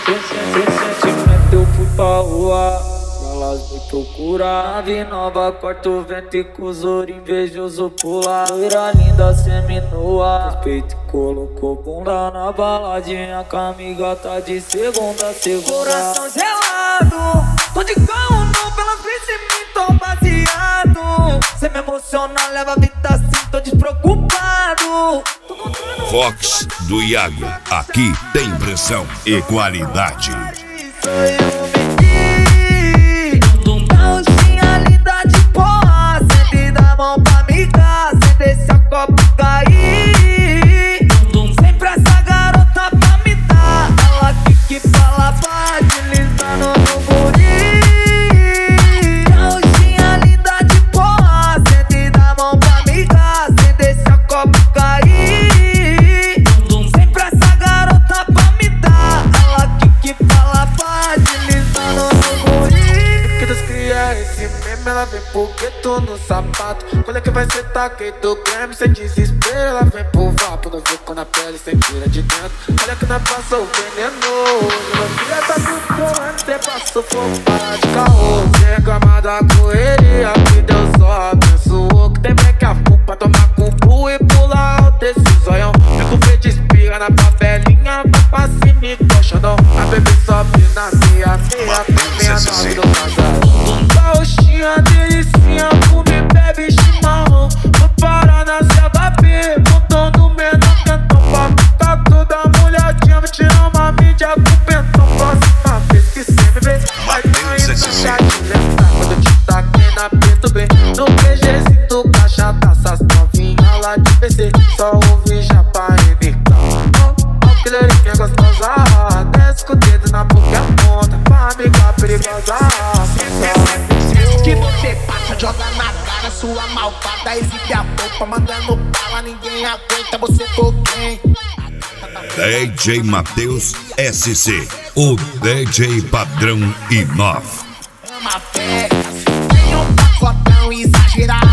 sentimento eu fui pra rua, elas me procuram. Ave nova, corta o vento e com os olhos invejoso pula. Loira linda, seminua, respeito e colocou bunda na baladinha. Com a amiga tá de segunda a segunda. Coração gelado, tô de carro não, pelas vezes me tô baseado. Cê me emociona, leva a vida assim, tô despreocupado. Fox do Iago, aqui tem pressão e qualidade. Roxinha linda de porra, sempre dá mão pra amiga, sem deixar o copo cair. Sempre essa garota pra me dar, ela que fala pra deslizando no guri. Roxinha linda de porra, sempre dá mão pra amiga, sem deixar o copo cair. Sempre essa garota pra me dar, ela que fala pra deslizando no guri. Esse meme, ela vem pro gueto no sapato. Quando é que vai ser taquei do creme? Sem desespero, ela vem pro vapo. Não vê quando a pele sem tira de dentro. Olha que nós passou o veneno. Minha filha tá controlando, cê passou fogo, para de caô. Sem reclamar da correria, que Deus só abençoou. Que tem break a culpa, tomar cubo e pular alto esse zoião. Fico verde espirra na papelinha, pra cima e colchadão. A bebê sobe na meia nove do casal. Roxinha, delicinha, come, bebe chimarrão. Vou parar na CHP, montando menor quentão. Papo tá toda molhadinha, vou tirar uma mídia com pentão. Próxima vez que cê me vê, vai cair no chat. Lembrar quando eu te taquei na P2B. No PGzinho do caixa, taças novinha lá de PC. Só ouvi já pra MK. Ó, que lerinha gostosa, desce com o dedo na boca e aponta pra amiga perigosa. Que você passa, joga na cara, sua malvada, exibe a boca, mandando bala, ninguém aguenta, você for quem? DJ Matheus SC, o DJ padrão e 9. Ama festa, tem um pacotão exagerado.